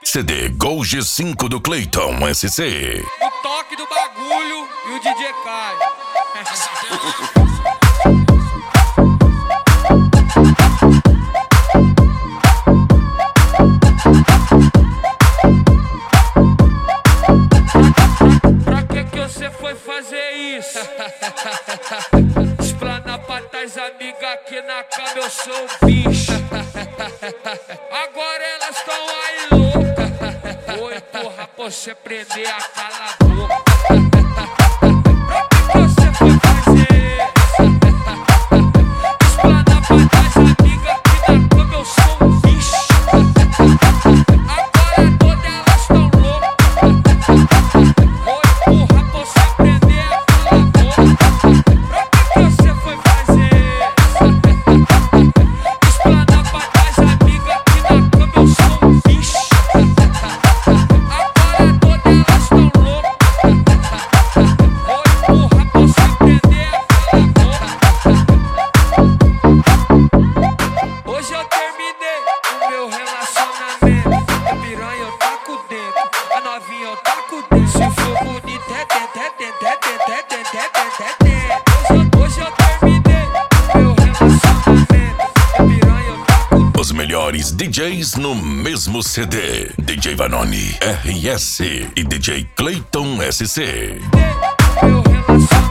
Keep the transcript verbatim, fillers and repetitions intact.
C D Gol G cinco do Clayton S C. O toque do bagulho e o D J cai. Pra que que você foi fazer isso? Explana pra tais amigas que na cama eu sou o bicho. Agora elas tão aí loucas. Vou empurrar pra você prender a cala a boca. Pra que que você foi fazer? Explana pra tais amigas que na cama eu sou o bicho. Agora todas elas tão loucas. Vou empurrar pra você prender a cala a boca. Pra que que você foi fazer? Explana pra tais amigas que na cama eu sou um bicho. Agora todas elas tão loucas. Vou empurrar pra você prender a cala a boca. Hoje eu terminei o meu relacionamento. A piranha eu taco dentro, a novinha eu taco dentro. Se for bonito é dentro, é dentro, é dentro, é dentro, é dentro, é dentro. Hoje eu terminei o meu relacionamento. A piranha eu taco dentro. Os melhores D Js no mesmo C D. D J Vanoni, R S e D J Clayton S C. Meu relacionamento.